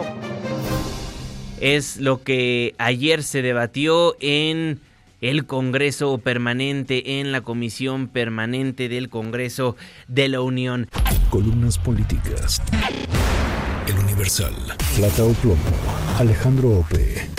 Es lo que ayer se debatió en el Congreso Permanente, en la Comisión Permanente del Congreso de la Unión. Columnas políticas. El Universal. Plata o plomo. Alejandro Ope.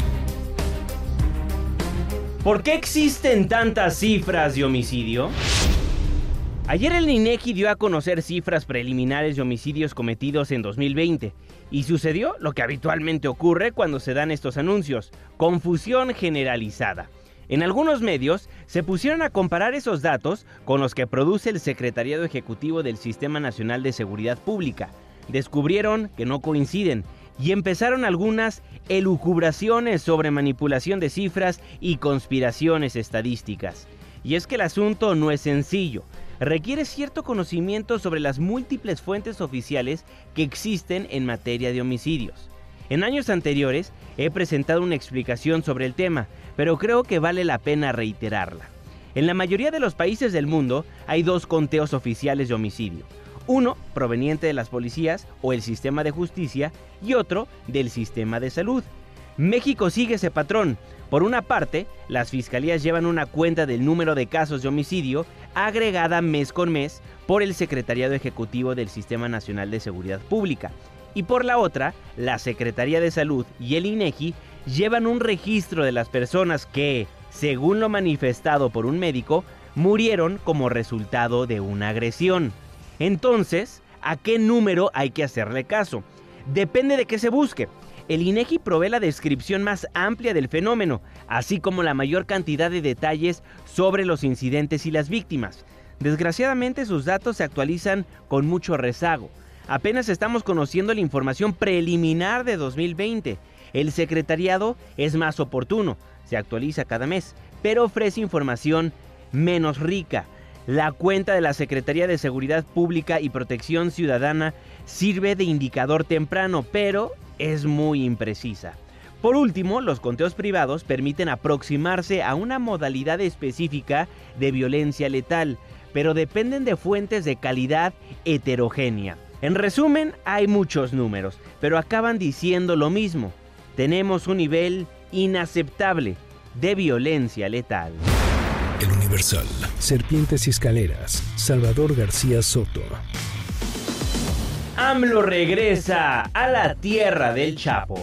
¿Por qué existen tantas cifras de homicidio? Ayer el INEGI dio a conocer cifras preliminares de homicidios cometidos en dos mil veinte. Y sucedió lo que habitualmente ocurre cuando se dan estos anuncios: confusión generalizada. En algunos medios se pusieron a comparar esos datos con los que produce el Secretariado Ejecutivo del Sistema Nacional de Seguridad Pública. Descubrieron que no coinciden y empezaron algunas elucubraciones sobre manipulación de cifras y conspiraciones estadísticas. Y es que el asunto no es sencillo, requiere cierto conocimiento sobre las múltiples fuentes oficiales que existen en materia de homicidios. En años anteriores he presentado una explicación sobre el tema, pero creo que vale la pena reiterarla. En la mayoría de los países del mundo hay dos conteos oficiales de homicidio. Uno proveniente de las policías o el sistema de justicia y otro del sistema de salud. México sigue ese patrón. Por una parte, las fiscalías llevan una cuenta del número de casos de homicidio agregada mes con mes por el Secretariado Ejecutivo del Sistema Nacional de Seguridad Pública. Y por la otra, la Secretaría de Salud y el INEGI llevan un registro de las personas que, según lo manifestado por un médico, murieron como resultado de una agresión. Entonces, ¿a qué número hay que hacerle caso? Depende de qué se busque. El INEGI provee la descripción más amplia del fenómeno, así como la mayor cantidad de detalles sobre los incidentes y las víctimas. Desgraciadamente, sus datos se actualizan con mucho rezago. Apenas estamos conociendo la información preliminar de dos mil veinte. El secretariado es más oportuno, se actualiza cada mes, pero ofrece información menos rica. La cuenta de la Secretaría de Seguridad Pública y Protección Ciudadana sirve de indicador temprano, pero es muy imprecisa. Por último, los conteos privados permiten aproximarse a una modalidad específica de violencia letal, pero dependen de fuentes de calidad heterogénea. En resumen, hay muchos números, pero acaban diciendo lo mismo. Tenemos un nivel inaceptable de violencia letal. El Universal. Serpientes y escaleras. Salvador García Soto. AMLO regresa a la tierra del Chapo.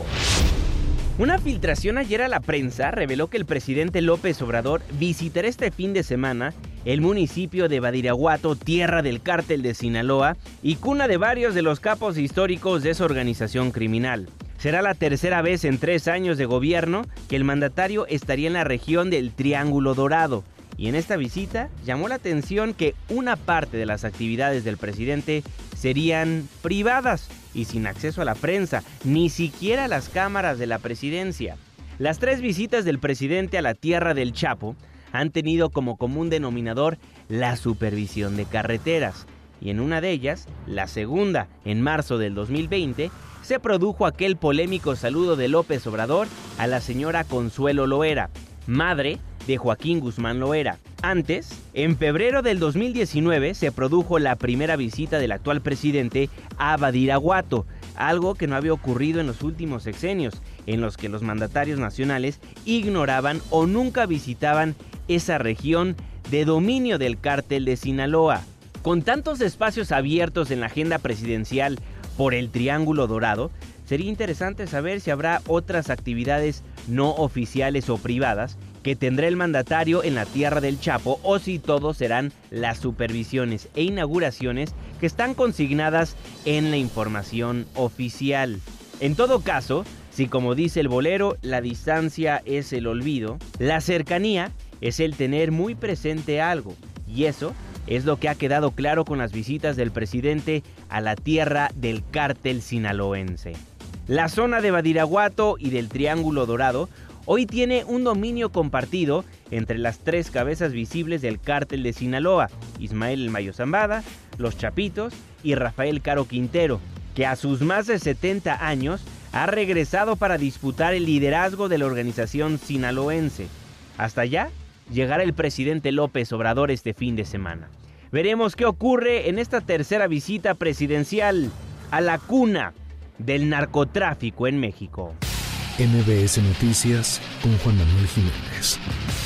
Una filtración ayer a la prensa reveló que el presidente López Obrador visitará este fin de semana el municipio de Badiraguato, tierra del cártel de Sinaloa y cuna de varios de los capos históricos de esa organización criminal. Será la tercera vez en tres años de gobierno que el mandatario estaría en la región del Triángulo Dorado. Y en esta visita llamó la atención que una parte de las actividades del presidente serían privadas y sin acceso a la prensa, ni siquiera a las cámaras de la presidencia. Las tres visitas del presidente a la tierra del Chapo han tenido como común denominador la supervisión de carreteras. Y en una de ellas, la segunda, en marzo del dos mil veinte, se produjo aquel polémico saludo de López Obrador a la señora Consuelo Loera, madre de Joaquín Guzmán Loera. Antes, en febrero del dos mil diecinueve, se produjo la primera visita del actual presidente a Badiraguato, algo que no había ocurrido en los últimos sexenios, en los que los mandatarios nacionales ignoraban o nunca visitaban esa región de dominio del cártel de Sinaloa. Con tantos espacios abiertos en la agenda presidencial por el Triángulo Dorado, sería interesante saber si habrá otras actividades no oficiales o privadas que tendrá el mandatario en la tierra del Chapo, o si todos serán las supervisiones e inauguraciones que están consignadas en la información oficial. En todo caso, si como dice el bolero, la distancia es el olvido, la cercanía es el tener muy presente algo, y eso es lo que ha quedado claro con las visitas del presidente a la tierra del cártel sinaloense. La zona de Badiraguato y del Triángulo Dorado hoy tiene un dominio compartido entre las tres cabezas visibles del cártel de Sinaloa, Ismael El Mayo Zambada, Los Chapitos y Rafael Caro Quintero, que a sus más de setenta años ha regresado para disputar el liderazgo de la organización sinaloense. Hasta allá llegará el presidente López Obrador este fin de semana. Veremos qué ocurre en esta tercera visita presidencial a la cuna del narcotráfico en México. M B S Noticias con Juan Manuel Jiménez.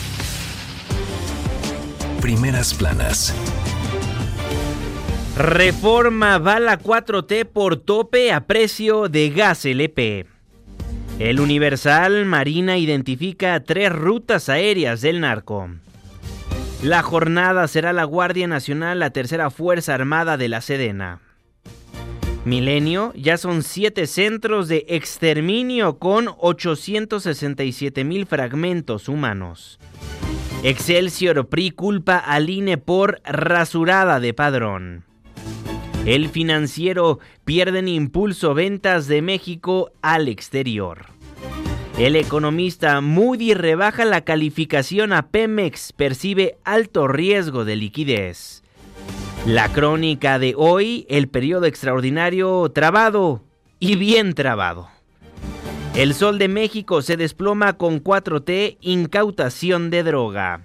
Primeras planas. Reforma va la cuatro T por tope a precio de gas L P. El Universal, Marina identifica tres rutas aéreas del narco. La jornada será la Guardia Nacional, la tercera Fuerza Armada de la Sedena. Milenio, ya son siete centros de exterminio con ochocientos sesenta y siete mil fragmentos humanos. Excelsior, P R I culpa al I N E por rasurada de padrón. El Financiero: pierden impulso ventas de México al exterior. El Economista: Moody rebaja la calificación a Pemex, percibe alto riesgo de liquidez. La Crónica de hoy: el periodo extraordinario trabado y bien trabado. El Sol de México: se desploma con cuatro T, incautación de droga.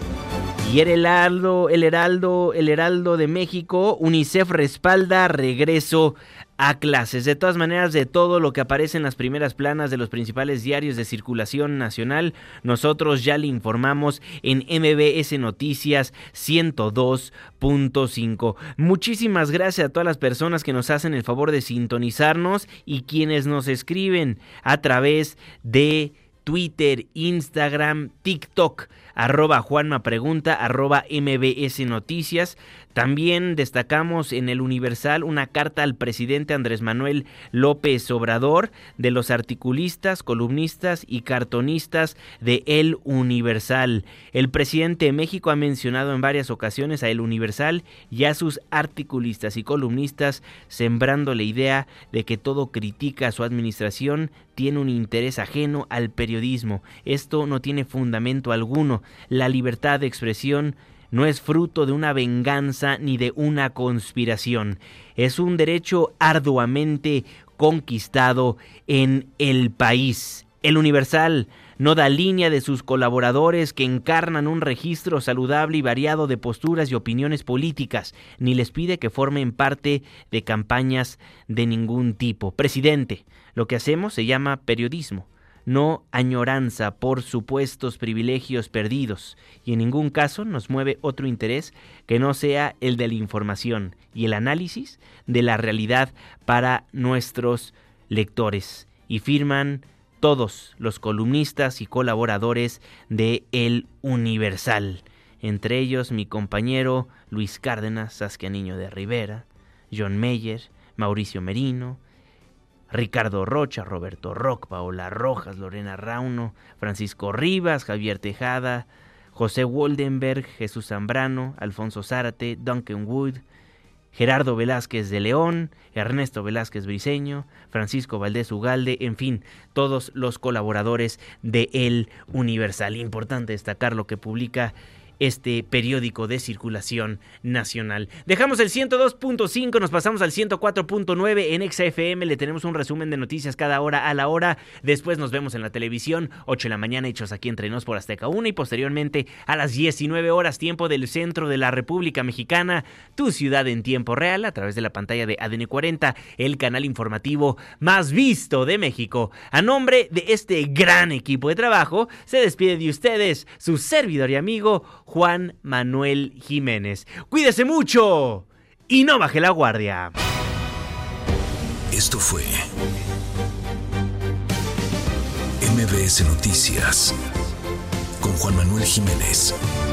Y el Heraldo, el Heraldo, el Heraldo de México: UNICEF respalda regreso a clases. De todas maneras, de todo lo que aparece en las primeras planas de los principales diarios de circulación nacional, nosotros ya le informamos en M B S Noticias ciento dos punto cinco. Muchísimas gracias a todas las personas que nos hacen el favor de sintonizarnos y quienes nos escriben a través de Twitter, Instagram, TikTok, arroba Juanma Pregunta, arroba M B S Noticias. También destacamos en El Universal una carta al presidente Andrés Manuel López Obrador de los articulistas, columnistas y cartonistas de El Universal. El presidente de México ha mencionado en varias ocasiones a El Universal y a sus articulistas y columnistas, sembrando la idea de que todo critica a su administración tiene un interés ajeno al periodismo. Esto no tiene fundamento alguno. La libertad de expresión no es fruto de una venganza ni de una conspiración. Es un derecho arduamente conquistado en el país. El Universal no da línea de sus colaboradores que encarnan un registro saludable y variado de posturas y opiniones políticas, ni les pide que formen parte de campañas de ningún tipo. Presidente, lo que hacemos se llama periodismo, no añoranza por supuestos privilegios perdidos, y en ningún caso nos mueve otro interés que no sea el de la información y el análisis de la realidad para nuestros lectores. Y firman todos los columnistas y colaboradores de El Universal, entre ellos mi compañero Luis Cárdenas, Saskia Niño de Rivera, John Meyer, Mauricio Merino, Ricardo Rocha, Roberto Roch, Paola Rojas, Lorena Rauno, Francisco Rivas, Javier Tejada, José Woldenberg, Jesús Zambrano, Alfonso Zárate, Duncan Wood, Gerardo Velázquez de León, Ernesto Velázquez Briceño, Francisco Valdés Ugalde, en fin, todos los colaboradores de El Universal. Importante destacar lo que publica este periódico de circulación nacional. Dejamos el ciento dos punto cinco, nos pasamos al ciento cuatro punto nueve en Exa F M. Le tenemos un resumen de noticias cada hora a la hora. Después nos vemos en la televisión, ocho de la mañana, hechos aquí entre nos por Azteca uno, y posteriormente a las diecinueve horas, tiempo del centro de la República Mexicana, tu ciudad en tiempo real, a través de la pantalla de A D N cuarenta, el canal informativo más visto de México. A nombre de este gran equipo de trabajo, se despide de ustedes su servidor y amigo Juan Manuel Jiménez. Cuídese mucho y no baje la guardia. Esto fue M B S Noticias con Juan Manuel Jiménez.